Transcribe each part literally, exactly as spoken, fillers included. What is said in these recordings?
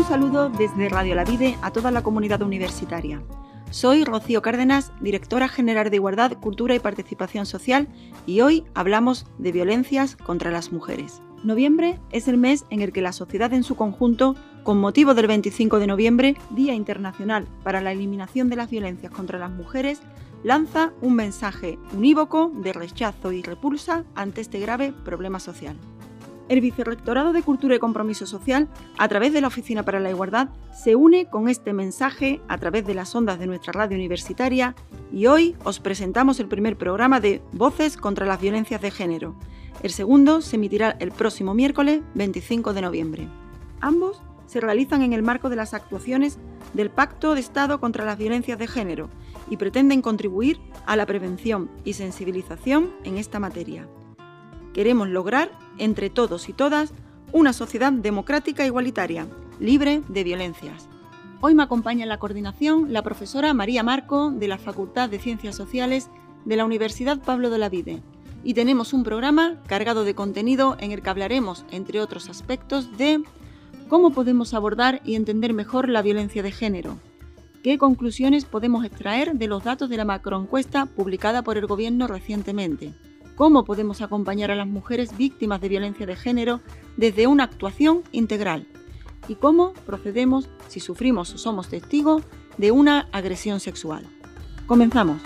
saludo desde Radio La Vide a toda la comunidad universitaria. Soy Rocío Cárdenas, directora general de Igualdad, Cultura y Participación Social, y hoy hablamos de violencias contra las mujeres. Noviembre es el mes en el que la sociedad en su conjunto, con motivo del veinticinco de noviembre, Día Internacional para la Eliminación de las Violencias contra las Mujeres, lanza un mensaje unívoco de rechazo y repulsa ante este grave problema social. El Vicerrectorado de Cultura y Compromiso Social, a través de la Oficina para la Igualdad, se une con este mensaje a través de las ondas de nuestra radio universitaria y hoy os presentamos el primer programa de Voces contra las Violencias de Género. El segundo se emitirá el próximo miércoles veinticinco de noviembre. Ambos se realizan en el marco de las actuaciones del Pacto de Estado contra las Violencias de Género y pretenden contribuir a la prevención y sensibilización en esta materia. Queremos lograr, entre todos y todas, una sociedad democrática e igualitaria, libre de violencias. Hoy me acompaña en la coordinación la profesora María Marco, de la Facultad de Ciencias Sociales de la Universidad Pablo de Olavide. Y tenemos un programa cargado de contenido en el que hablaremos, entre otros aspectos, de cómo podemos abordar y entender mejor la violencia de género, qué conclusiones podemos extraer de los datos de la macroencuesta publicada por el Gobierno recientemente, cómo podemos acompañar a las mujeres víctimas de violencia de género desde una actuación integral y cómo procedemos si sufrimos o somos testigos de una agresión sexual. Comenzamos.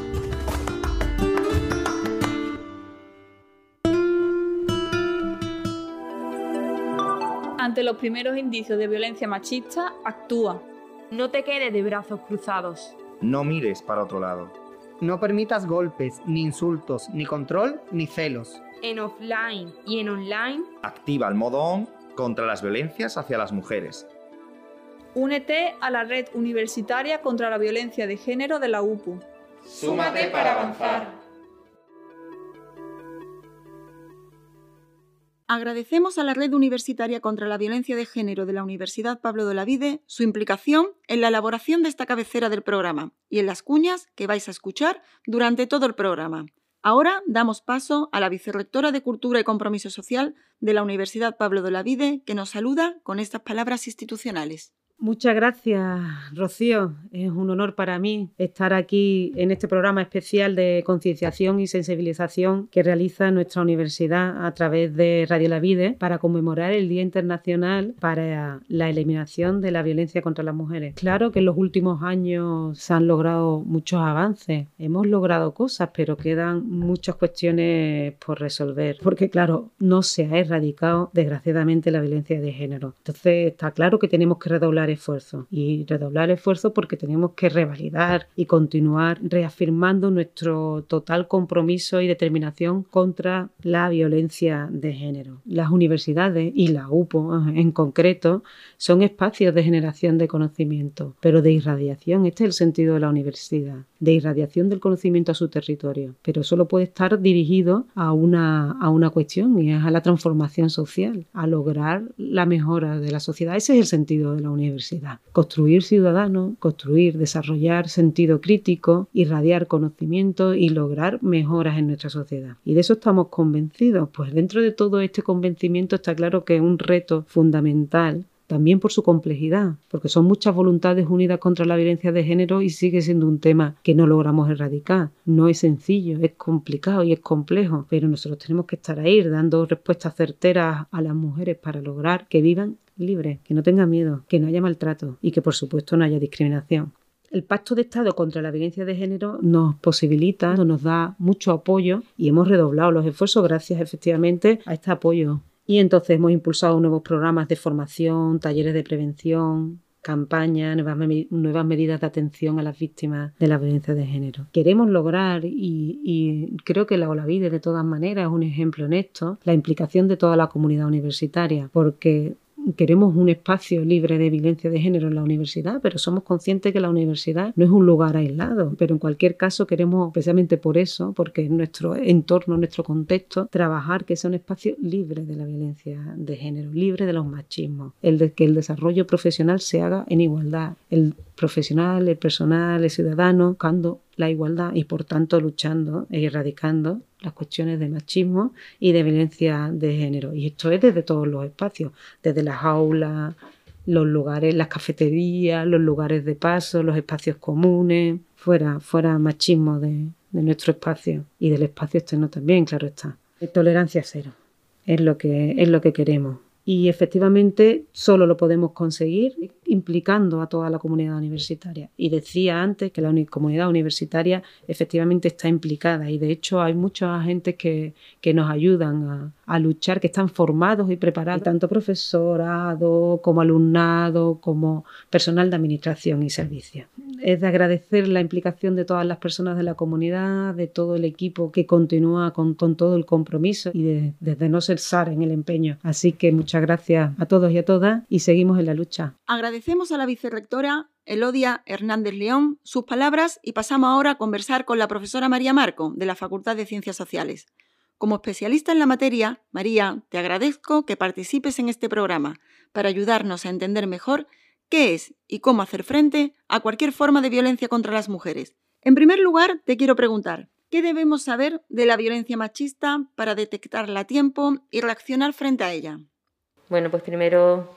Ante los primeros indicios de violencia machista, actúa. No te quedes de brazos cruzados. No mires para otro lado. No permitas golpes, ni insultos, ni control, ni celos. En offline y en online, activa el modo on contra las violencias hacia las mujeres. Únete a la Red Universitaria contra la Violencia de Género de la U P U. Súmate para avanzar. Agradecemos a la Red Universitaria contra la Violencia de Género de la Universidad Pablo de Olavide su implicación en la elaboración de esta cabecera del programa y en las cuñas que vais a escuchar durante todo el programa. Ahora damos paso a la Vicerrectora de Cultura y Compromiso Social de la Universidad Pablo de Olavide, que nos saluda con estas palabras institucionales. Muchas gracias, Rocío. Es un honor para mí estar aquí en este programa especial de concienciación y sensibilización que realiza nuestra universidad a través de Radio La Vide para conmemorar el Día Internacional para la Eliminación de la Violencia contra las Mujeres. Claro que en los últimos años se han logrado muchos avances, hemos logrado cosas, pero quedan muchas cuestiones por resolver, porque claro, no se ha erradicado desgraciadamente la violencia de género. Entonces está claro que tenemos que redoblar esfuerzo y redoblar esfuerzo porque tenemos que revalidar y continuar reafirmando nuestro total compromiso y determinación contra la violencia de género. Las universidades y la U P U en concreto son espacios de generación de conocimiento, pero de irradiación. Este es el sentido de la universidad, de irradiación del conocimiento a su territorio, pero solo puede estar dirigido a una, a una cuestión y es a la transformación social, a lograr la mejora de la sociedad. Ese es el sentido de la universidad. Construir ciudadanos, construir, desarrollar sentido crítico, irradiar conocimiento y lograr mejoras en nuestra sociedad. Y de eso estamos convencidos. Pues dentro de todo este convencimiento está claro que es un reto fundamental, también por su complejidad, porque son muchas voluntades unidas contra la violencia de género y sigue siendo un tema que no logramos erradicar. No es sencillo, es complicado y es complejo, pero nosotros tenemos que estar ahí dando respuestas certeras a las mujeres para lograr que vivan libres, que no tengan miedo, que no haya maltrato y que por supuesto no haya discriminación. El Pacto de Estado contra la Violencia de Género nos posibilita, nos da mucho apoyo y hemos redoblado los esfuerzos gracias efectivamente a este apoyo. Y entonces hemos impulsado nuevos programas de formación, talleres de prevención, campañas, nuevas, me- nuevas medidas de atención a las víctimas de la violencia de género. Queremos lograr, y, y creo que la Olavide de todas maneras es un ejemplo en esto, la implicación de toda la comunidad universitaria, porque queremos un espacio libre de violencia de género en la universidad, pero somos conscientes que la universidad no es un lugar aislado. Pero en cualquier caso queremos, precisamente por eso, porque en nuestro entorno, en nuestro contexto, trabajar que sea un espacio libre de la violencia de género, libre de los machismos, el de que el desarrollo profesional se haga en igualdad, el profesional, el personal, el ciudadano, buscando la igualdad y por tanto luchando e erradicando las cuestiones de machismo y de violencia de género. Y esto es desde todos los espacios, desde las aulas, los lugares, las cafeterías, los lugares de paso, los espacios comunes, fuera, fuera machismo de, de nuestro espacio y del espacio externo también, claro está. Tolerancia cero es lo que, es lo que queremos. Y efectivamente solo lo podemos conseguir implicando a toda la comunidad universitaria. Y decía antes que la uni- comunidad universitaria efectivamente está implicada y de hecho hay muchos agentes que, que nos ayudan a, a luchar, que están formados y preparados, tanto profesorado como alumnado, como personal de administración y servicios. Es de agradecer la implicación de todas las personas de la comunidad, de todo el equipo que continúa con, con todo el compromiso y de, desde no cesar en el empeño. Así que muchas gracias a todos y a todas y seguimos en la lucha. Agradecemos a la vicerrectora Elodia Hernández León sus palabras y pasamos ahora a conversar con la profesora María Marco de la Facultad de Ciencias Sociales. Como especialista en la materia, María, te agradezco que participes en este programa para ayudarnos a entender mejor qué es y cómo hacer frente a cualquier forma de violencia contra las mujeres. En primer lugar, te quiero preguntar, ¿qué debemos saber de la violencia machista para detectarla a tiempo y reaccionar frente a ella? Bueno, pues primero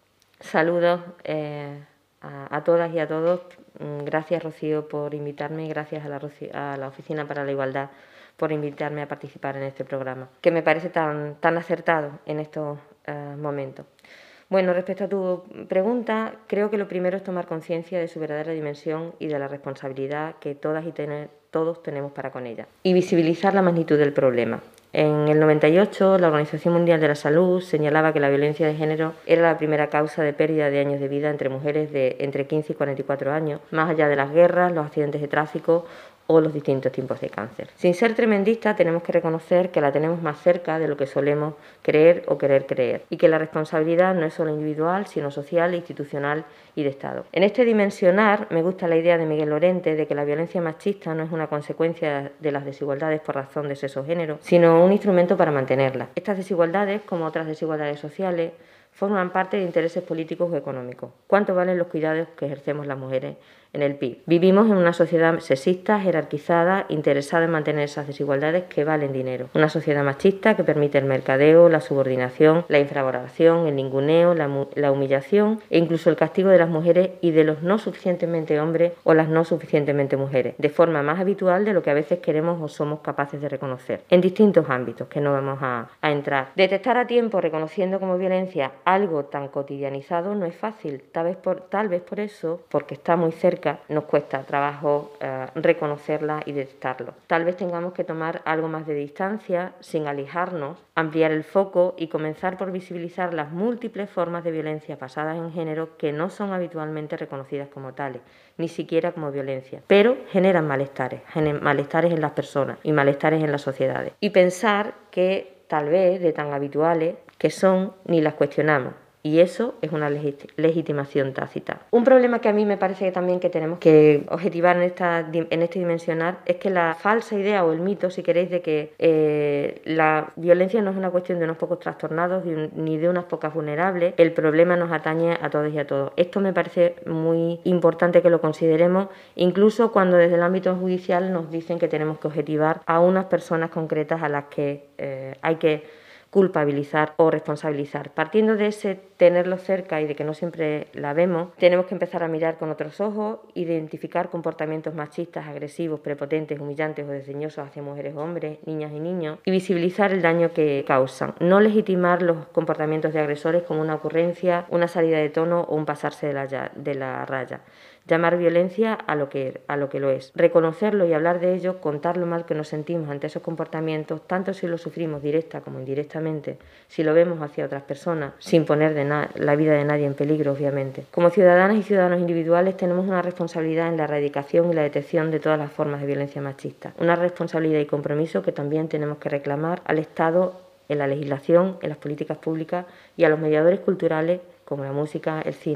saludos eh, a, a todas y a todos. Gracias, Rocío, por invitarme y gracias a la, a la Oficina para la Igualdad por invitarme a participar en este programa, que me parece tan, tan acertado en estos uh, momentos. Bueno, respecto a tu pregunta, creo que lo primero es tomar conciencia de su verdadera dimensión y de la responsabilidad que todas y tener, todos tenemos para con ella, y visibilizar la magnitud del problema. En el noventa y ocho, la Organización Mundial de la Salud señalaba que la violencia de género era la primera causa de pérdida de años de vida entre mujeres de entre quince y cuarenta y cuatro años, más allá de las guerras, los accidentes de tráfico o los distintos tipos de cáncer. Sin ser tremendista, tenemos que reconocer que la tenemos más cerca de lo que solemos creer o querer creer, y que la responsabilidad no es solo individual, sino social, institucional y de Estado. En este dimensionar, me gusta la idea de Miguel Lorente de que la violencia machista no es una consecuencia de las desigualdades por razón de sexo o género, sino un instrumento para mantenerlas. Estas desigualdades, como otras desigualdades sociales, forman parte de intereses políticos o económicos. ¿Cuánto valen los cuidados que ejercemos las mujeres en el P I B? Vivimos en una sociedad sexista, jerarquizada, interesada en mantener esas desigualdades que valen dinero. Una sociedad machista que permite el mercadeo, la subordinación, la infravaloración, el ninguneo, la, la humillación e incluso el castigo de las mujeres y de los no suficientemente hombres o las no suficientemente mujeres, de forma más habitual de lo que a veces queremos o somos capaces de reconocer, en distintos ámbitos que no vamos a, a entrar. Detectar a tiempo, reconociendo como violencia algo tan cotidianizado, no es fácil, tal vez por, tal vez por eso, porque está muy cerca, nos cuesta trabajo eh, reconocerla y detectarlo. Tal vez tengamos que tomar algo más de distancia, sin alejarnos, ampliar el foco y comenzar por visibilizar las múltiples formas de violencia basadas en género que no son habitualmente reconocidas como tales, ni siquiera como violencia, pero generan malestares, generan malestares en las personas y malestares en las sociedades. Y pensar que tal vez de tan habituales que son, ni las cuestionamos. Y eso es una legit- legitimación tácita. Un problema que a mí me parece que también que tenemos que objetivar en, esta, en este dimensionar es que la falsa idea o el mito, si queréis, de que eh, la violencia no es una cuestión de unos pocos trastornados de un, ni de unas pocas vulnerables, el problema nos atañe a todos y a todos. Esto me parece muy importante que lo consideremos, incluso cuando desde el ámbito judicial nos dicen que tenemos que objetivar a unas personas concretas a las que eh, hay que culpabilizar o responsabilizar. Partiendo de ese tenerlo cerca y de que no siempre la vemos, tenemos que empezar a mirar con otros ojos, identificar comportamientos machistas, agresivos, prepotentes, humillantes o desdeñosos hacia mujeres o hombres, niñas y niños, y visibilizar el daño que causan. No legitimar los comportamientos de agresores como una ocurrencia, una salida de tono o un pasarse de la, de la raya. Llamar violencia a lo que, a lo que lo es. Reconocerlo y hablar de ello, contar lo mal que nos sentimos ante esos comportamientos, tanto si lo sufrimos directa como indirectamente, si lo vemos hacia otras personas, sin poner de na- la vida de nadie en peligro, obviamente. Como ciudadanas y ciudadanos individuales tenemos una responsabilidad en la erradicación y la detección de todas las formas de violencia machista. Una responsabilidad y compromiso que también tenemos que reclamar al Estado en la legislación, en las políticas públicas y a los mediadores culturales como la música, el cine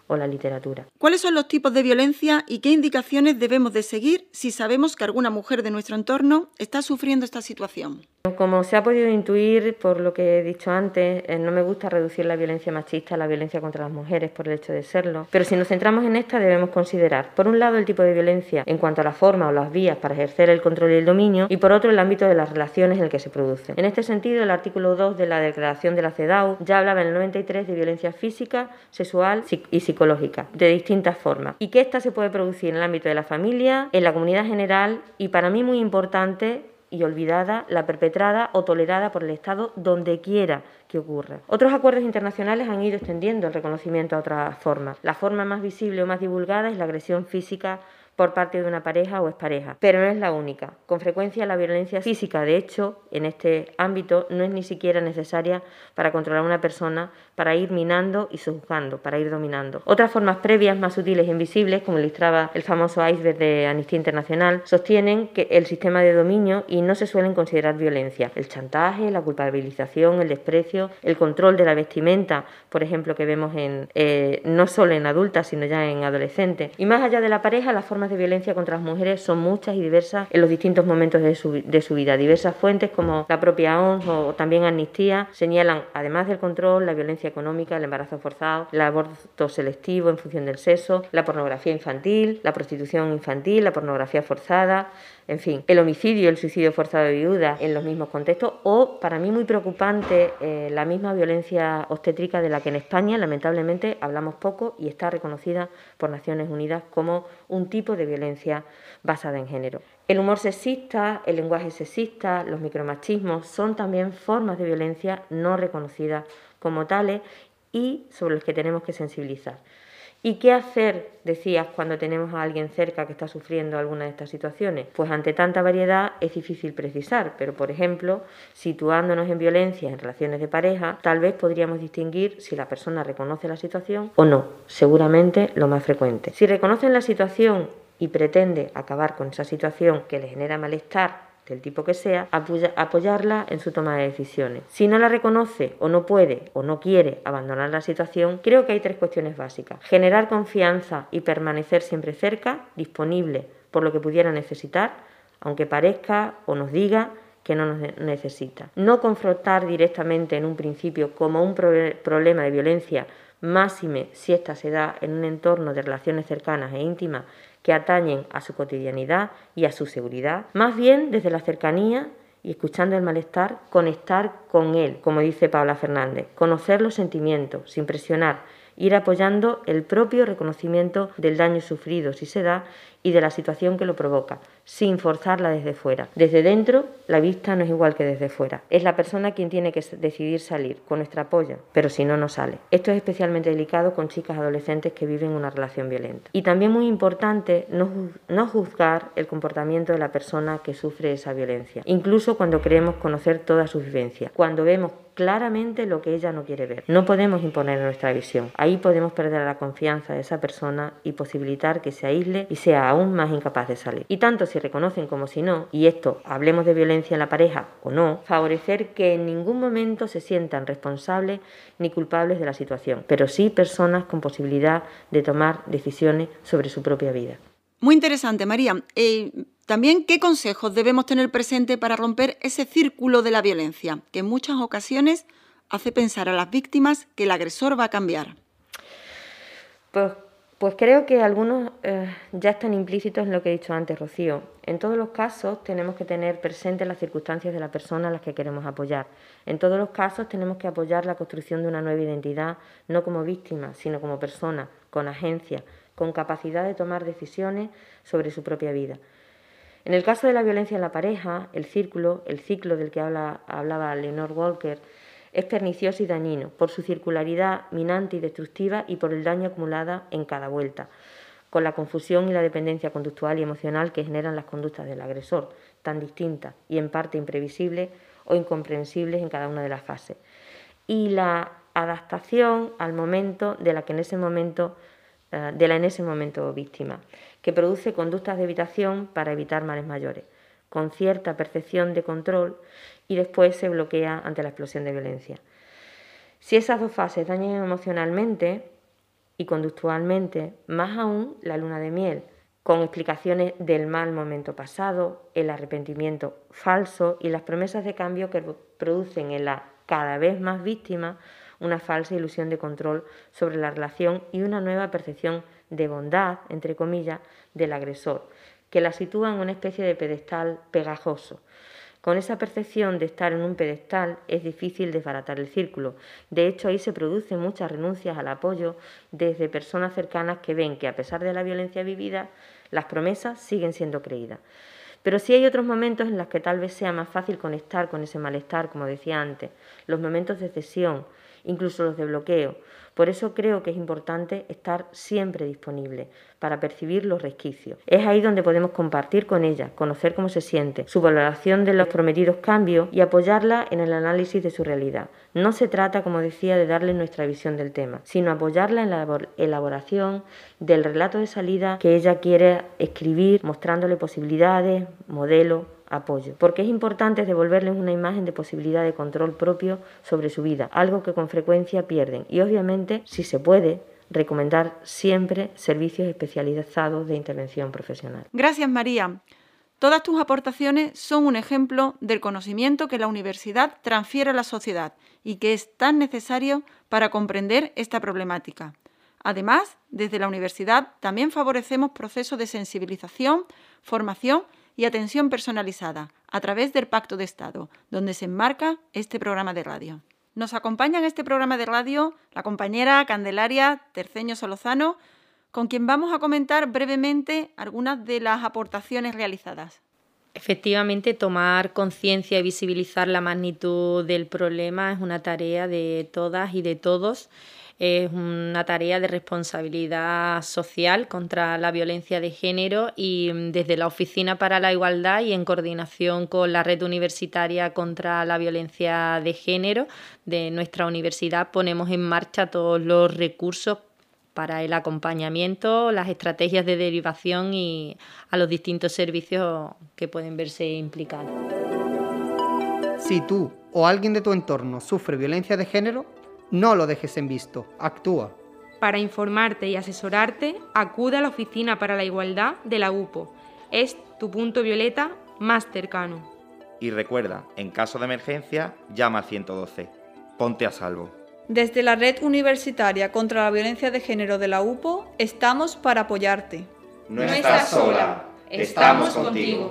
o la literatura. ¿Cuáles son los tipos de violencia y qué indicaciones debemos de seguir si sabemos que alguna mujer de nuestro entorno está sufriendo esta situación? Como se ha podido intuir por lo que he dicho antes, eh, no me gusta reducir la violencia machista a la violencia contra las mujeres por el hecho de serlo, pero si nos centramos en esta debemos considerar, por un lado, el tipo de violencia en cuanto a la forma o las vías para ejercer el control y el dominio, y por otro, el ámbito de las relaciones en el que se produce. En este sentido, el artículo dos de la Declaración de la CEDAW ya hablaba en el noventa y tres de violencia física, sexual y psicológica, de distintas formas, y que ésta se puede producir en el ámbito de la familia, en la comunidad general y, para mí muy importante, y olvidada, la perpetrada o tolerada por el Estado donde quiera que ocurra. Otros acuerdos internacionales han ido extendiendo el reconocimiento a otras formas. La forma más visible o más divulgada es la agresión física por parte de una pareja o expareja, pero no es la única. Con frecuencia la violencia física, de hecho, en este ámbito no es ni siquiera necesaria para controlar a una persona, para ir minando y sojuzgando, para ir dominando. Otras formas previas, más sutiles e invisibles, como ilustraba el famoso iceberg de Amnistía Internacional, sostienen que el sistema de dominio y no se suelen considerar violencia. El chantaje, la culpabilización, el desprecio, el control de la vestimenta, por ejemplo, que vemos en eh, no solo en adultas, sino ya en adolescentes. Y más allá de la pareja, las formas de violencia contra las mujeres son muchas y diversas en los distintos momentos de su, de su vida. Diversas fuentes como la propia O M S o también Amnistía señalan, además del control, la violencia económica, el embarazo forzado, el aborto selectivo en función del sexo, la pornografía infantil, la prostitución infantil, la pornografía forzada, en fin, el homicidio, el suicidio forzado de viudas en los mismos contextos, o, para mí muy preocupante, eh, la misma violencia obstétrica de la que en España lamentablemente hablamos poco y está reconocida por Naciones Unidas como un tipo de violencia basada en género. El humor sexista, el lenguaje sexista, los micromachismos son también formas de violencia no reconocidas como tales y sobre los que tenemos que sensibilizar. ¿Y qué hacer, decías, cuando tenemos a alguien cerca que está sufriendo alguna de estas situaciones? Pues ante tanta variedad es difícil precisar, pero por ejemplo, situándonos en violencia en relaciones de pareja, tal vez podríamos distinguir si la persona reconoce la situación o no, seguramente lo más frecuente. Si reconocen la situación y pretende acabar con esa situación que le genera malestar, del tipo que sea, apoya, apoyarla en su toma de decisiones. Si no la reconoce o no puede o no quiere abandonar la situación, creo que hay tres cuestiones básicas. Generar confianza y permanecer siempre cerca, disponible por lo que pudiera necesitar, aunque parezca o nos diga que no nos necesita. No confrontar directamente en un principio como un pro- problema de violencia, máxime si ésta se da en un entorno de relaciones cercanas e íntimas que atañen a su cotidianidad y a su seguridad, más bien desde la cercanía y escuchando el malestar, conectar con él, como dice Paula Fernández, conocer los sentimientos sin presionar, ir apoyando el propio reconocimiento del daño sufrido si se da y de la situación que lo provoca, sin forzarla desde fuera. Desde dentro, la vista no es igual que desde fuera. Es la persona quien tiene que decidir salir, con nuestro apoyo, pero si no, no sale. Esto es especialmente delicado con chicas adolescentes que viven una relación violenta. Y también muy importante, no, no juzgar el comportamiento de la persona que sufre esa violencia, incluso cuando creemos conocer toda su vivencia, cuando vemos claramente lo que ella no quiere ver. No podemos imponer nuestra visión. Ahí podemos perder la confianza de esa persona y posibilitar que se aísle y sea aún más incapaz de salir. Y tanto si reconocen como si no, y esto, hablemos de violencia en la pareja o no, favorecer que en ningún momento se sientan responsables ni culpables de la situación, pero sí personas con posibilidad de tomar decisiones sobre su propia vida. Muy interesante, María. Eh, también, ¿qué consejos debemos tener presente para romper ese círculo de la violencia, que en muchas ocasiones hace pensar a las víctimas que el agresor va a cambiar? Pues, pues creo que algunos eh, ya están implícitos en lo que he dicho antes, Rocío. En todos los casos tenemos que tener presentes las circunstancias de la persona a las que queremos apoyar. En todos los casos tenemos que apoyar la construcción de una nueva identidad, no como víctima, sino como persona, con agencia, con capacidad de tomar decisiones sobre su propia vida. En el caso de la violencia en la pareja, el círculo, el ciclo del que habla, hablaba Leonore Walker, es pernicioso y dañino por su circularidad minante y destructiva y por el daño acumulado en cada vuelta, con la confusión y la dependencia conductual y emocional que generan las conductas del agresor, tan distintas y en parte imprevisibles o incomprensibles en cada una de las fases. Y la adaptación al momento de la que en ese momento de la en ese momento víctima, que produce conductas de evitación para evitar males mayores, con cierta percepción de control y después se bloquea ante la explosión de violencia. Si esas dos fases dañan emocionalmente, y conductualmente, más aún la luna de miel, con explicaciones del mal momento pasado, el arrepentimiento falso y las promesas de cambio que producen en la cada vez más víctima una falsa ilusión de control sobre la relación y una nueva percepción de bondad, entre comillas, del agresor, que la sitúa en una especie de pedestal pegajoso. Con esa percepción de estar en un pedestal es difícil desbaratar el círculo. De hecho, ahí se producen muchas renuncias al apoyo desde personas cercanas que ven que, a pesar de la violencia vivida, las promesas siguen siendo creídas. Pero sí hay otros momentos en los que tal vez sea más fácil conectar con ese malestar, como decía antes, los momentos de cesión, incluso los de bloqueo. Por eso creo que es importante estar siempre disponible para percibir los resquicios. Es ahí donde podemos compartir con ella, conocer cómo se siente, su valoración de los prometidos cambios y apoyarla en el análisis de su realidad. No se trata, como decía, de darle nuestra visión del tema, sino apoyarla en la elaboración del relato de salida que ella quiere escribir, mostrándole posibilidades, modelos, apoyo, porque es importante devolverles una imagen de posibilidad de control propio sobre su vida, algo que con frecuencia pierden, y obviamente, si se puede, recomendar siempre servicios especializados de intervención profesional. Gracias, María. Todas tus aportaciones son un ejemplo del conocimiento que la universidad transfiere a la sociedad y que es tan necesario para comprender esta problemática. Además, desde la universidad también favorecemos procesos de sensibilización, formación y atención personalizada a través del Pacto de Estado, donde se enmarca este programa de radio. Nos acompaña en este programa de radio la compañera Candelaria Terceño Solozano, con quien vamos a comentar brevemente algunas de las aportaciones realizadas. Efectivamente, tomar conciencia y visibilizar la magnitud del problema es una tarea de todas y de todos. Es una tarea de responsabilidad social contra la violencia de género y desde la Oficina para la Igualdad y en coordinación con la Red Universitaria contra la Violencia de Género de nuestra universidad ponemos en marcha todos los recursos para el acompañamiento, las estrategias de derivación y a los distintos servicios que pueden verse implicados. Si tú o alguien de tu entorno sufre violencia de género, no lo dejes en visto, actúa. Para informarte y asesorarte, acude a la Oficina para la Igualdad de la U P O. Es tu punto violeta más cercano. Y recuerda, en caso de emergencia, llama al ciento doce. Ponte a salvo. Desde la Red Universitaria contra la Violencia de Género de la U P O, estamos para apoyarte. No estás sola, estamos contigo.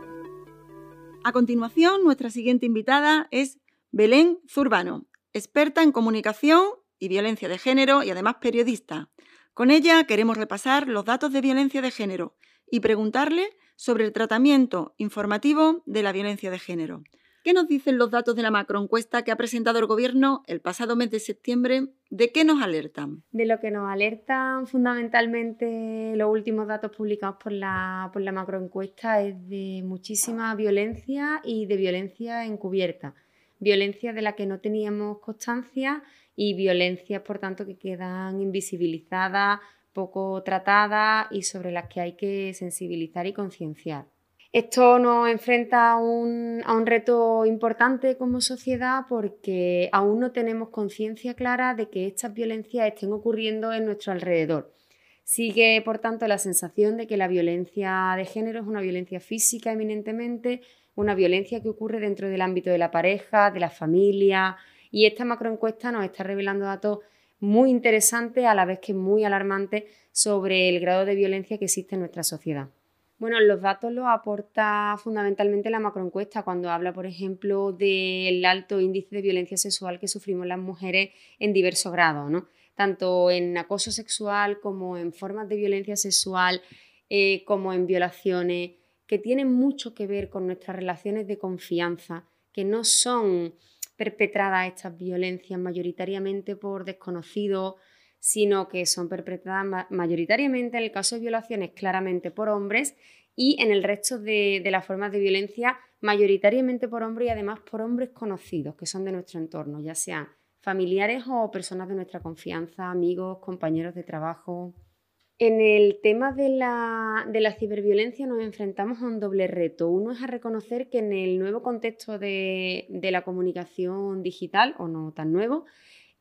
A continuación, nuestra siguiente invitada es Belén Zurbano, experta en comunicación y violencia de género y además periodista. Con ella queremos repasar los datos de violencia de género y preguntarle sobre el tratamiento informativo de la violencia de género. ¿Qué nos dicen los datos de la macroencuesta que ha presentado el Gobierno el pasado mes de septiembre? ¿De qué nos alertan? De lo que nos alertan fundamentalmente los últimos datos publicados por la, por la macroencuesta es de muchísima violencia y de violencia encubierta. Violencia de la que no teníamos constancia y violencias, por tanto, que quedan invisibilizadas, poco tratadas y sobre las que hay que sensibilizar y concienciar. Esto nos enfrenta a un, a un reto importante como sociedad porque aún no tenemos conciencia clara de que estas violencias estén ocurriendo en nuestro alrededor. Sigue, por tanto, la sensación de que la violencia de género es una violencia física eminentemente, una violencia que ocurre dentro del ámbito de la pareja, de la familia, y esta macroencuesta nos está revelando datos muy interesantes, a la vez que muy alarmantes, sobre el grado de violencia que existe en nuestra sociedad. Bueno, los datos los aporta fundamentalmente la macroencuesta cuando habla, por ejemplo, del alto índice de violencia sexual que sufrimos las mujeres en diversos grados, ¿no? Tanto en acoso sexual como en formas de violencia sexual, eh, como en violaciones, que tienen mucho que ver con nuestras relaciones de confianza, que no son perpetradas estas violencias mayoritariamente por desconocidos, sino que son perpetradas ma- mayoritariamente en el caso de violaciones claramente por hombres y en el resto de, de las formas de violencia mayoritariamente por hombres y además por hombres conocidos que son de nuestro entorno, ya sean familiares o personas de nuestra confianza, amigos, compañeros de trabajo. En el tema de la, de la ciberviolencia nos enfrentamos a un doble reto. Uno es a reconocer que en el nuevo contexto de, de la comunicación digital, o no tan nuevo,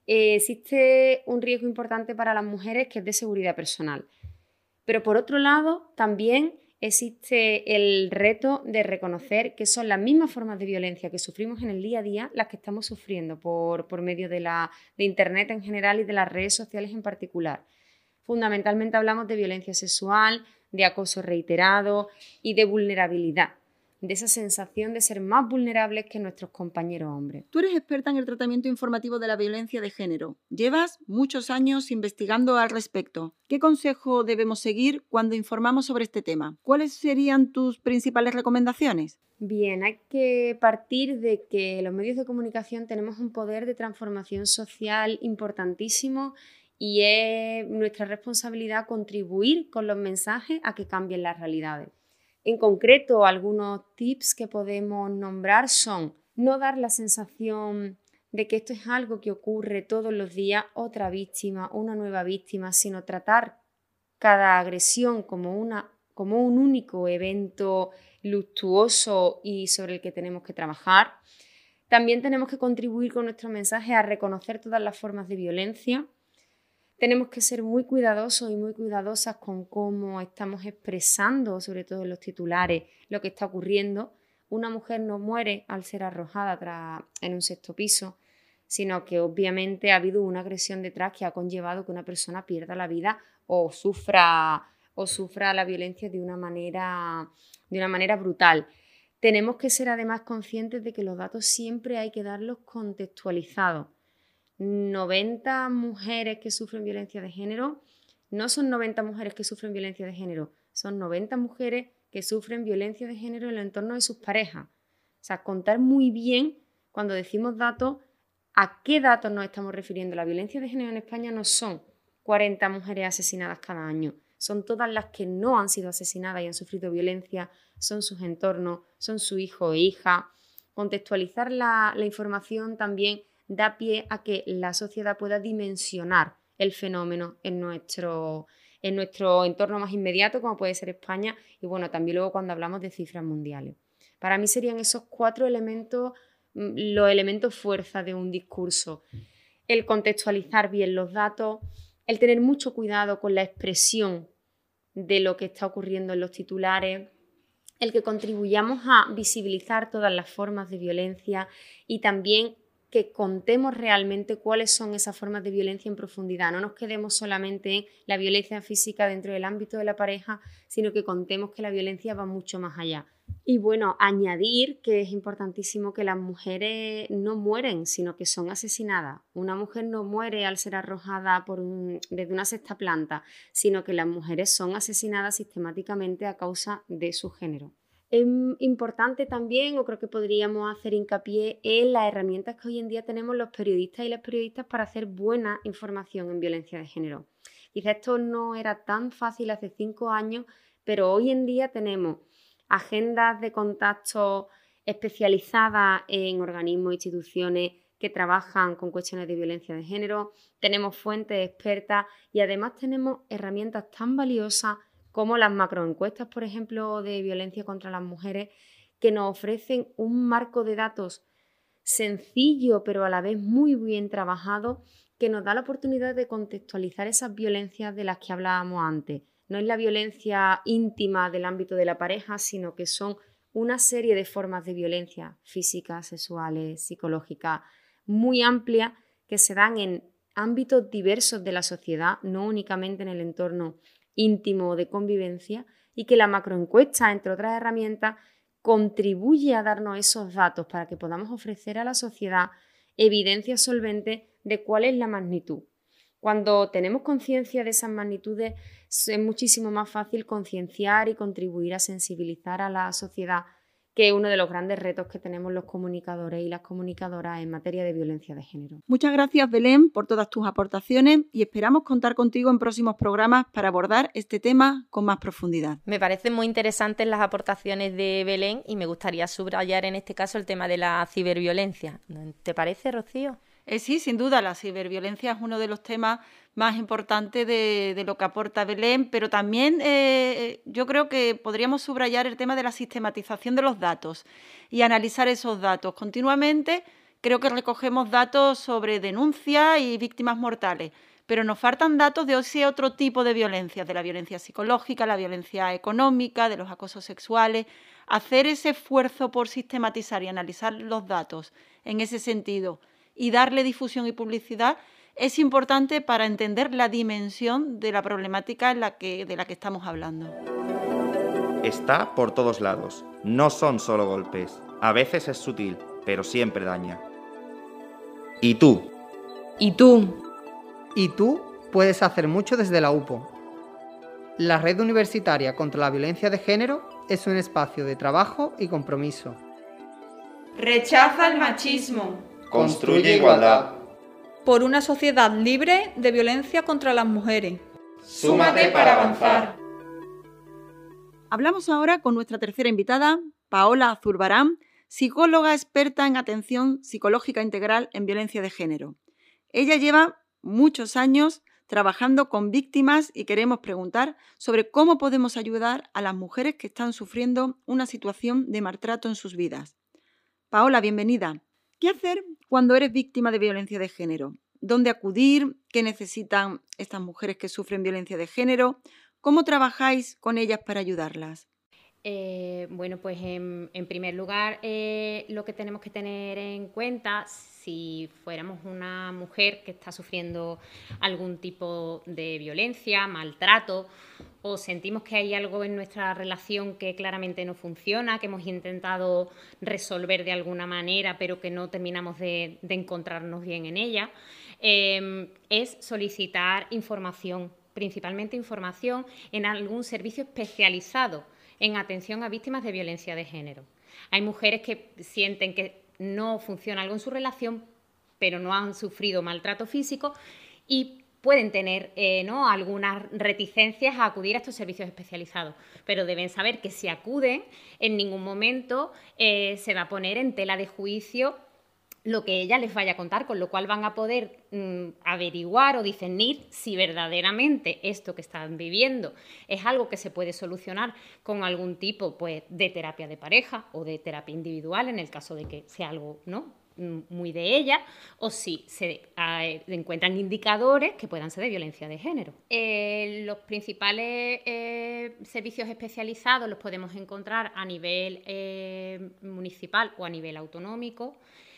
Eh, existe un riesgo importante para las mujeres que es de seguridad personal. Pero por otro lado, también existe el reto de reconocer que son las mismas formas de violencia que sufrimos en el día a día las que estamos sufriendo por, por medio de, la, de Internet en general y de las redes sociales en particular. Fundamentalmente hablamos de violencia sexual, de acoso reiterado y de vulnerabilidad, de esa sensación de ser más vulnerables que nuestros compañeros hombres. Tú eres experta en el tratamiento informativo de la violencia de género. Llevas muchos años investigando al respecto. ¿Qué consejo debemos seguir cuando informamos sobre este tema? ¿Cuáles serían tus principales recomendaciones? Bien, hay que partir de que los medios de comunicación tenemos un poder de transformación social importantísimo y es nuestra responsabilidad contribuir con los mensajes a que cambien las realidades. En concreto, algunos tips que podemos nombrar son no dar la sensación de que esto es algo que ocurre todos los días, otra víctima, una nueva víctima, sino tratar cada agresión como, una, como un único evento luctuoso y sobre el que tenemos que trabajar. También tenemos que contribuir con nuestro mensaje a reconocer todas las formas de violencia. Tenemos que ser muy cuidadosos y muy cuidadosas con cómo estamos expresando, sobre todo en los titulares, lo que está ocurriendo. Una mujer no muere al ser arrojada tras, en un sexto piso, sino que obviamente ha habido una agresión detrás que ha conllevado que una persona pierda la vida o sufra, o sufra la violencia de una manera, de una manera brutal. Tenemos que ser además conscientes de que los datos siempre hay que darlos contextualizados. noventa mujeres que sufren violencia de género no son noventa mujeres que sufren violencia de género, son noventa mujeres que sufren violencia de género en el entorno de sus parejas. O sea, contar muy bien cuando decimos datos, a qué datos nos estamos refiriendo. La violencia de género en España no son cuarenta mujeres asesinadas cada año, son todas las que no han sido asesinadas y han sufrido violencia, son sus entornos, son su hijo e hija. Contextualizar la, la información también da pie a que la sociedad pueda dimensionar el fenómeno en nuestro, en nuestro entorno más inmediato, como puede ser España, y bueno, también luego cuando hablamos de cifras mundiales. Para mí serían esos cuatro elementos, los elementos fuerza de un discurso. El contextualizar bien los datos, el tener mucho cuidado con la expresión de lo que está ocurriendo en los titulares, el que contribuyamos a visibilizar todas las formas de violencia y también que contemos realmente cuáles son esas formas de violencia en profundidad. No nos quedemos solamente en la violencia física dentro del ámbito de la pareja, sino que contemos que la violencia va mucho más allá. Y bueno, añadir que es importantísimo que las mujeres no mueren, sino que son asesinadas. Una mujer no muere al ser arrojada por un, desde una sexta planta, sino que las mujeres son asesinadas sistemáticamente a causa de su género. Es importante también, o creo que podríamos hacer hincapié en las herramientas que hoy en día tenemos los periodistas y las periodistas para hacer buena información en violencia de género. Quizá esto no era tan fácil hace cinco años, pero hoy en día tenemos agendas de contacto especializadas en organismos e instituciones que trabajan con cuestiones de violencia de género, tenemos fuentes expertas y además tenemos herramientas tan valiosas como las macroencuestas, por ejemplo, de violencia contra las mujeres, que nos ofrecen un marco de datos sencillo, pero a la vez muy bien trabajado, que nos da la oportunidad de contextualizar esas violencias de las que hablábamos antes. No es la violencia íntima del ámbito de la pareja, sino que son una serie de formas de violencia físicas, sexuales, psicológicas, muy amplias, que se dan en ámbitos diversos de la sociedad, no únicamente en el entorno íntimo de convivencia, y que la macroencuesta, entre otras herramientas, contribuye a darnos esos datos para que podamos ofrecer a la sociedad evidencia solvente de cuál es la magnitud. Cuando tenemos conciencia de esas magnitudes, es muchísimo más fácil concienciar y contribuir a sensibilizar a la sociedad, que es uno de los grandes retos que tenemos los comunicadores y las comunicadoras en materia de violencia de género. Muchas gracias, Belén, por todas tus aportaciones y esperamos contar contigo en próximos programas para abordar este tema con más profundidad. Me parecen muy interesantes las aportaciones de Belén y me gustaría subrayar en este caso el tema de la ciberviolencia. ¿Te parece, Rocío? Eh, sí, sin duda, la ciberviolencia es uno de los temas más importantes de, de lo que aporta Belén, pero también eh, yo creo que podríamos subrayar el tema de la sistematización de los datos y analizar esos datos continuamente, creo que recogemos datos sobre denuncias y víctimas mortales, pero nos faltan datos de ese otro tipo de violencia, de la violencia psicológica, la violencia económica, de los acosos sexuales. Hacer ese esfuerzo por sistematizar y analizar los datos en ese sentido y darle difusión y publicidad es importante para entender la dimensión de la problemática en la que, de la que estamos hablando. Está por todos lados. No son solo golpes. A veces es sutil, pero siempre daña. ¿Y tú? ¿Y tú? Y tú puedes hacer mucho desde la U P O. La Red Universitaria contra la Violencia de Género es un espacio de trabajo y compromiso. Rechaza el machismo. Construye igualdad. Por una sociedad libre de violencia contra las mujeres. Súmate para avanzar. Hablamos ahora con nuestra tercera invitada, Paola Zurbarán, psicóloga experta en atención psicológica integral en violencia de género. Ella lleva muchos años trabajando con víctimas y queremos preguntar sobre cómo podemos ayudar a las mujeres que están sufriendo una situación de maltrato en sus vidas. Paola, bienvenida. ¿Qué hacer cuando eres víctima de violencia de género? ¿Dónde acudir? ¿Qué necesitan estas mujeres que sufren violencia de género? ¿Cómo trabajáis con ellas para ayudarlas? Eh, bueno, pues en, en primer lugar, eh, lo que tenemos que tener en cuenta, si fuéramos una mujer que está sufriendo algún tipo de violencia, maltrato, o sentimos que hay algo en nuestra relación que claramente no funciona, que hemos intentado resolver de alguna manera, pero que no terminamos de, de encontrarnos bien en ella, eh, es solicitar información, principalmente información en algún servicio especializado en atención a víctimas de violencia de género. Hay mujeres que sienten que no funciona algo en su relación, pero no han sufrido maltrato físico y pueden tener eh, ¿no? algunas reticencias a acudir a estos servicios especializados, pero deben saber que si acuden, en ningún momento eh, se va a poner en tela de juicio lo que ella les vaya a contar, con lo cual van a poder mmm, averiguar o discernir si verdaderamente esto que están viviendo es algo que se puede solucionar con algún tipo pues, de terapia de pareja o de terapia individual, en el caso de que sea algo ¿no? muy de ella, o si se eh, encuentran indicadores que puedan ser de violencia de género. Eh, los principales eh, servicios especializados los podemos encontrar a nivel eh, municipal o a nivel autonómico.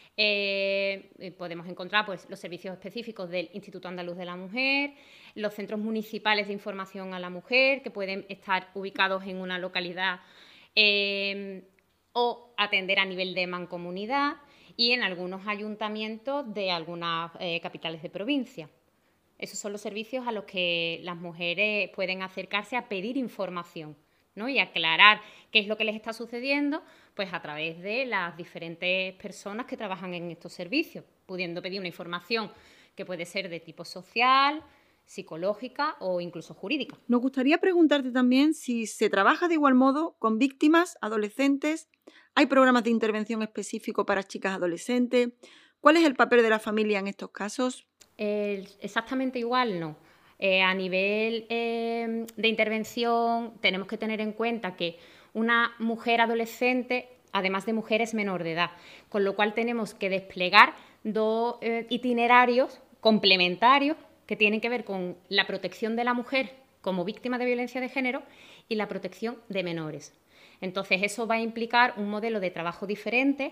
Eh, podemos encontrar pues, los servicios específicos del Instituto Andaluz de la Mujer, los centros municipales de información a la mujer, que pueden estar ubicados en una localidad eh, o atender a nivel de mancomunidad, y en algunos ayuntamientos de algunas eh, capitales de provincia. Esos son los servicios a los que las mujeres pueden acercarse a pedir información, ¿no? Y aclarar qué es lo que les está sucediendo, pues a través de las diferentes personas que trabajan en estos servicios, pudiendo pedir una información que puede ser de tipo social, psicológica o incluso jurídica. Nos gustaría preguntarte también si se trabaja de igual modo con víctimas, adolescentes. ¿Hay programas de intervención específicos para chicas adolescentes? ¿Cuál es el papel de la familia en estos casos? Eh, exactamente igual no. Eh, a nivel eh, de intervención tenemos que tener en cuenta que una mujer adolescente, además de mujer, es menor de edad, con lo cual tenemos que desplegar dos eh, itinerarios complementarios que tienen que ver con la protección de la mujer como víctima de violencia de género y la protección de menores. Entonces, eso va a implicar un modelo de trabajo diferente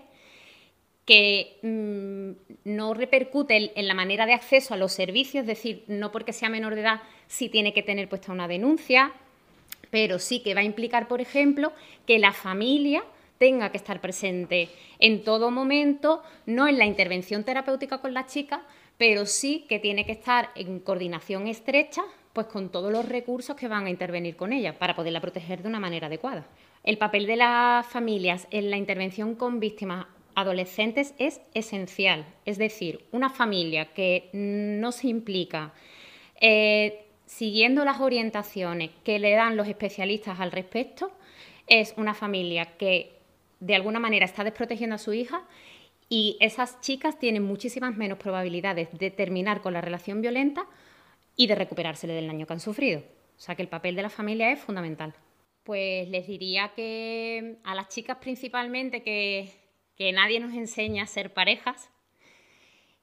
que mmm, no repercute en la manera de acceso a los servicios, es decir, no porque sea menor de edad sí tiene que tener puesta una denuncia, pero sí que va a implicar, por ejemplo, que la familia tenga que estar presente en todo momento, no en la intervención terapéutica con la chica, pero sí que tiene que estar en coordinación estrecha pues con todos los recursos que van a intervenir con ella para poderla proteger de una manera adecuada. El papel de las familias en la intervención con víctimas adolescentes es esencial, es decir, una familia que no se implica eh, siguiendo las orientaciones que le dan los especialistas al respecto es una familia que de alguna manera está desprotegiendo a su hija, y esas chicas tienen muchísimas menos probabilidades de terminar con la relación violenta y de recuperársele del daño que han sufrido. O sea que el papel de la familia es fundamental. Pues les diría que a las chicas principalmente que, que nadie nos enseña a ser parejas,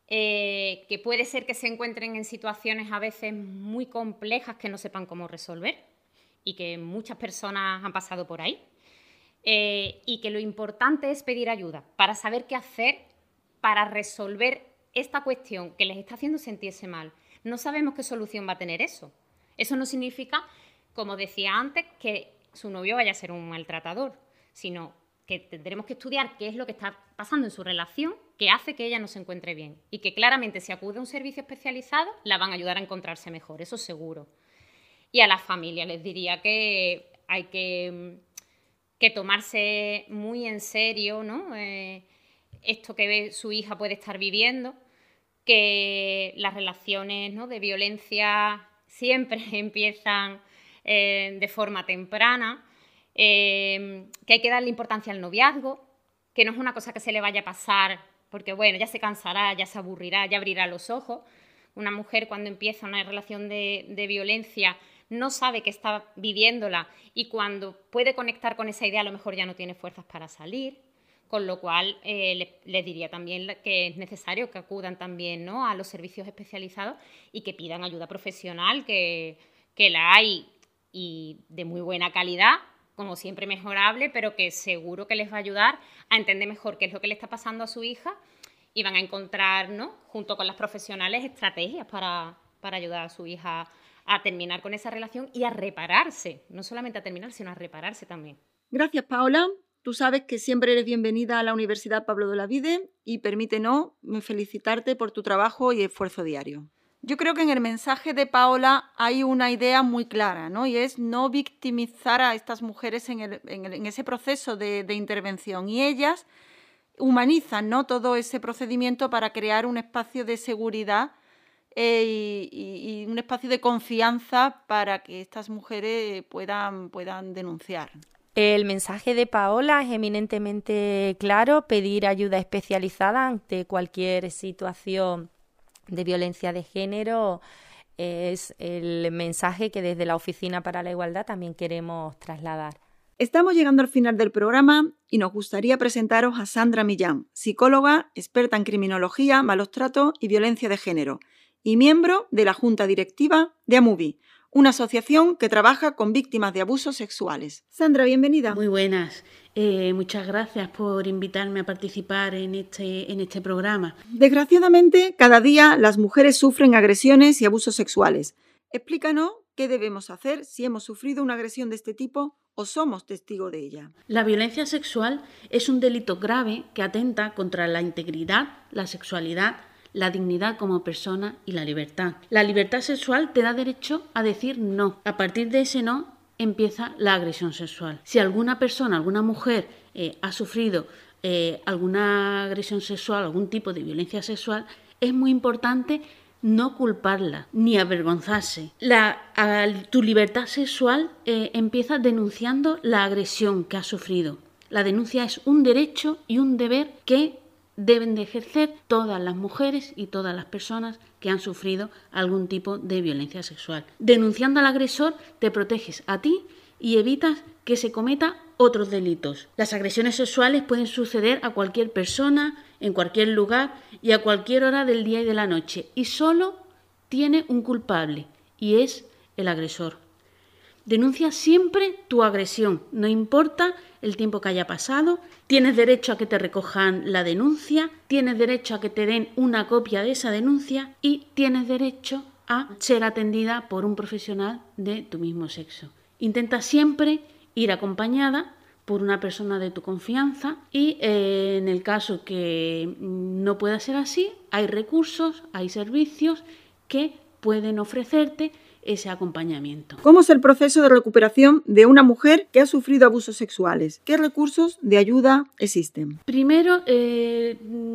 eh, que puede ser que se encuentren en situaciones a veces muy complejas que no sepan cómo resolver y que muchas personas han pasado por ahí. Eh, y que lo importante es pedir ayuda para saber qué hacer para resolver esta cuestión que les está haciendo sentirse mal. No sabemos qué solución va a tener eso. Eso no significa, como decía antes, que su novio vaya a ser un maltratador, sino que tendremos que estudiar qué es lo que está pasando en su relación que hace que ella no se encuentre bien y que claramente si acude a un servicio especializado la van a ayudar a encontrarse mejor, eso seguro. Y a la familia les diría que hay que... que tomarse muy en serio, ¿no? Eh, esto que ve, su hija puede estar viviendo, que las relaciones, ¿no?, de violencia siempre empiezan eh, de forma temprana, eh, que hay que darle importancia al noviazgo, que no es una cosa que se le vaya a pasar porque, bueno, ya se cansará, ya se aburrirá, ya abrirá los ojos. Una mujer cuando empieza una relación de, de violencia no sabe que está viviéndola y cuando puede conectar con esa idea a lo mejor ya no tiene fuerzas para salir, con lo cual eh, les, les diría también que es necesario que acudan también, ¿no?, a los servicios especializados y que pidan ayuda profesional, que, que la hay y de muy buena calidad, como siempre mejorable, pero que seguro que les va a ayudar a entender mejor qué es lo que le está pasando a su hija y van a encontrar, ¿no?, junto con las profesionales, estrategias para, para ayudar a su hija a terminar con esa relación y a repararse, no solamente a terminar, sino a repararse también. Gracias, Paola. Tú sabes que siempre eres bienvenida a la Universidad Pablo de Olavide y permítenos felicitarte por tu trabajo y esfuerzo diario. Yo creo que en el mensaje de Paola hay una idea muy clara, ¿no? Y es no victimizar a estas mujeres en, el, en, el, en ese proceso de, de intervención. Y ellas humanizan, ¿no?, todo ese procedimiento para crear un espacio de seguridad Eh, y, y, y un espacio de confianza para que estas mujeres puedan, puedan denunciar. El mensaje de Paola es eminentemente claro: pedir ayuda especializada ante cualquier situación de violencia de género es el mensaje que desde la Oficina para la Igualdad también queremos trasladar. Estamos llegando al final del programa y nos gustaría presentaros a Sandra Millán, psicóloga, experta en criminología, malos tratos y violencia de género, y miembro de la Junta Directiva de AMUVI, una asociación que trabaja con víctimas de abusos sexuales. Sandra, bienvenida. Muy buenas. Eh, muchas gracias por invitarme a participar en este, en este programa. Desgraciadamente, cada día las mujeres sufren agresiones y abusos sexuales. Explícanos qué debemos hacer si hemos sufrido una agresión de este tipo o somos testigos de ella. La violencia sexual es un delito grave que atenta contra la integridad, la sexualidad, la dignidad como persona y la libertad. La libertad sexual te da derecho a decir no. A partir de ese no empieza la agresión sexual. Si alguna persona, alguna mujer eh, ha sufrido eh, alguna agresión sexual, algún tipo de violencia sexual, es muy importante no culparla ni avergonzarse. La, a, tu libertad sexual eh, empieza denunciando la agresión que has sufrido. La denuncia es un derecho y un deber que deben de ejercer todas las mujeres y todas las personas que han sufrido algún tipo de violencia sexual. Denunciando al agresor te proteges a ti y evitas que se cometa otros delitos. Las agresiones sexuales pueden suceder a cualquier persona, en cualquier lugar y a cualquier hora del día y de la noche, y solo tiene un culpable, y es el agresor. Denuncia siempre tu agresión, no importa el tiempo que haya pasado. Tienes derecho a que te recojan la denuncia, tienes derecho a que te den una copia de esa denuncia y tienes derecho a ser atendida por un profesional de tu mismo sexo. Intenta siempre ir acompañada por una persona de tu confianza y eh, en el caso que no pueda ser así, hay recursos, hay servicios que pueden ofrecerte ese acompañamiento. ¿Cómo es el proceso de recuperación de una mujer que ha sufrido abusos sexuales? ¿Qué recursos de ayuda existen? Primero, eh,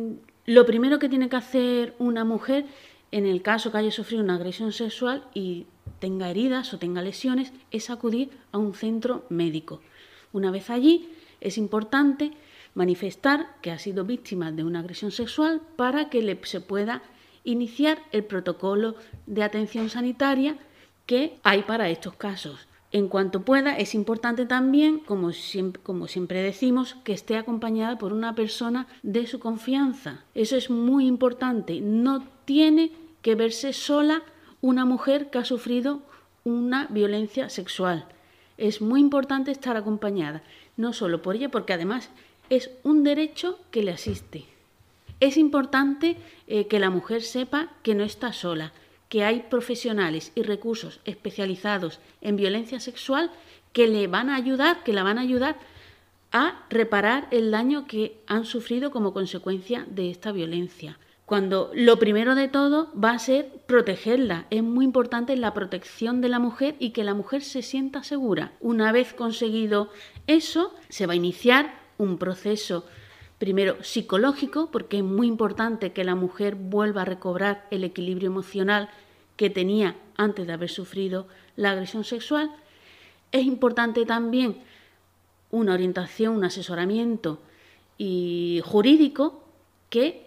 lo primero que tiene que hacer una mujer en el caso que haya sufrido una agresión sexual y tenga heridas o tenga lesiones es acudir a un centro médico. Una vez allí, es importante manifestar que ha sido víctima de una agresión sexual para que le, se pueda iniciar el protocolo de atención sanitaria que hay para estos casos. En cuanto pueda, es importante también, como siempre, como siempre decimos, que esté acompañada por una persona de su confianza. Eso es muy importante. No tiene que verse sola una mujer que ha sufrido una violencia sexual. Es muy importante estar acompañada, no solo por ella, porque además es un derecho que le asiste. Es importante eh, que la mujer sepa que no está sola, que hay profesionales y recursos especializados en violencia sexual que le van a ayudar, que la van a ayudar a reparar el daño que han sufrido como consecuencia de esta violencia. Cuando lo primero de todo va a ser protegerla. Es muy importante la protección de la mujer y que la mujer se sienta segura. Una vez conseguido eso, se va a iniciar un proceso primero psicológico, porque es muy importante que la mujer vuelva a recobrar el equilibrio emocional que tenía antes de haber sufrido la agresión sexual. Es importante también una orientación, un asesoramiento y jurídico que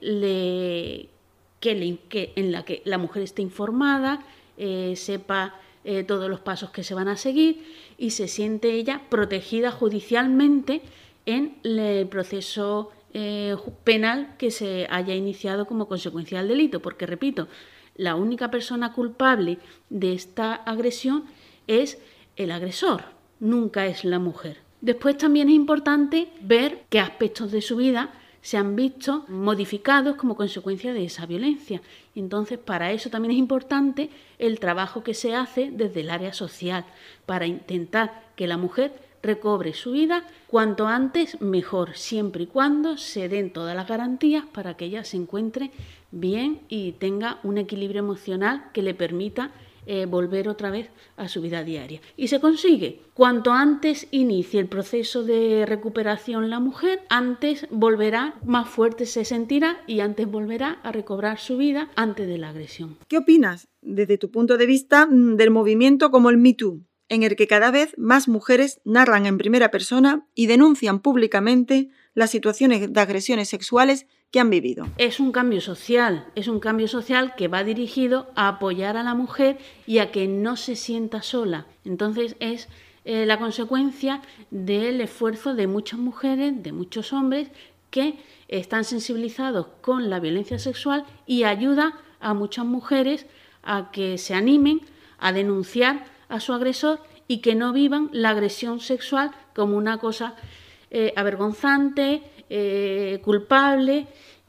le, que le, que, en la que la mujer esté informada, eh, sepa eh, todos los pasos que se van a seguir y se siente ella protegida judicialmente en el proceso Eh, penal que se haya iniciado como consecuencia del delito, porque repito, la única persona culpable de esta agresión es el agresor, nunca es la mujer. Después también es importante ver qué aspectos de su vida se han visto modificados como consecuencia de esa violencia. Entonces, para eso también es importante el trabajo que se hace desde el área social, para intentar que la mujer recobre su vida cuanto antes mejor, siempre y cuando se den todas las garantías para que ella se encuentre bien y tenga un equilibrio emocional que le permita eh, volver otra vez a su vida diaria. Y se consigue. Cuanto antes inicie el proceso de recuperación la mujer, antes volverá, más fuerte se sentirá y antes volverá a recobrar su vida antes de la agresión. ¿Qué opinas, desde tu punto de vista, del movimiento como el Me Too, en el que cada vez más mujeres narran en primera persona y denuncian públicamente las situaciones de agresiones sexuales que han vivido? Es un cambio social, es un cambio social que va dirigido a apoyar a la mujer y a que no se sienta sola. Entonces es eh, la consecuencia del esfuerzo de muchas mujeres, de muchos hombres que están sensibilizados con la violencia sexual y ayuda a muchas mujeres a que se animen a denunciar a su agresor y que no vivan la agresión sexual como una cosa eh, avergonzante, eh, culpable,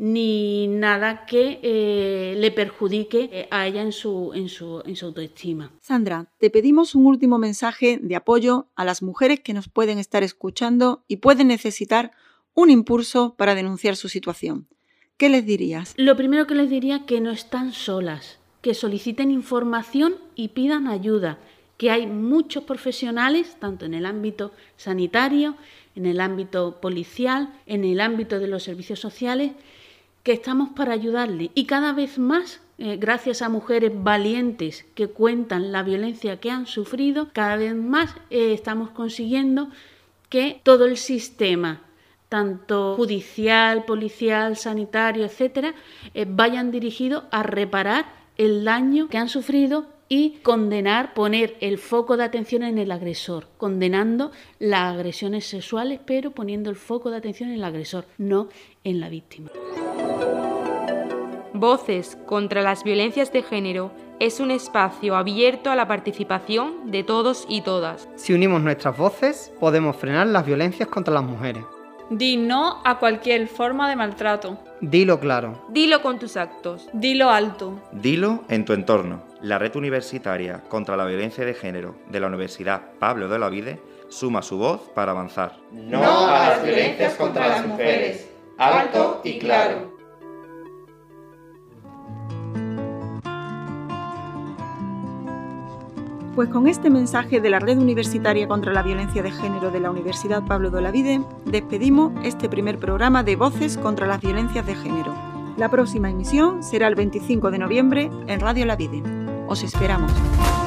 ni nada que eh, le perjudique a ella en su, en, su, en su autoestima. Sandra, te pedimos un último mensaje de apoyo a las mujeres que nos pueden estar escuchando y pueden necesitar un impulso para denunciar su situación. ¿Qué les dirías? Lo primero que les diría es que no están solas, que soliciten información y pidan ayuda, que hay muchos profesionales, tanto en el ámbito sanitario, en el ámbito policial, en el ámbito de los servicios sociales, que estamos para ayudarle. Y cada vez más, eh, gracias a mujeres valientes que cuentan la violencia que han sufrido, cada vez más eh, estamos consiguiendo que todo el sistema, tanto judicial, policial, sanitario, etcétera, eh, vayan dirigidos a reparar el daño que han sufrido y condenar, poner el foco de atención en el agresor, condenando las agresiones sexuales, pero poniendo el foco de atención en el agresor, no en la víctima. Voces contra las violencias de género es un espacio abierto a la participación de todos y todas. Si unimos nuestras voces, podemos frenar las violencias contra las mujeres. Di no a cualquier forma de maltrato. Dilo claro. Dilo con tus actos. Dilo alto. Dilo en tu entorno. La Red Universitaria contra la Violencia de Género de la Universidad Pablo de Olavide suma su voz para avanzar. No a las violencias contra las mujeres. Alto y claro. Pues con este mensaje de la Red Universitaria contra la Violencia de Género de la Universidad Pablo de Olavide, despedimos este primer programa de Voces contra las Violencias de Género. La próxima emisión será el veinticinco de noviembre en Radio Olavide. Os esperamos.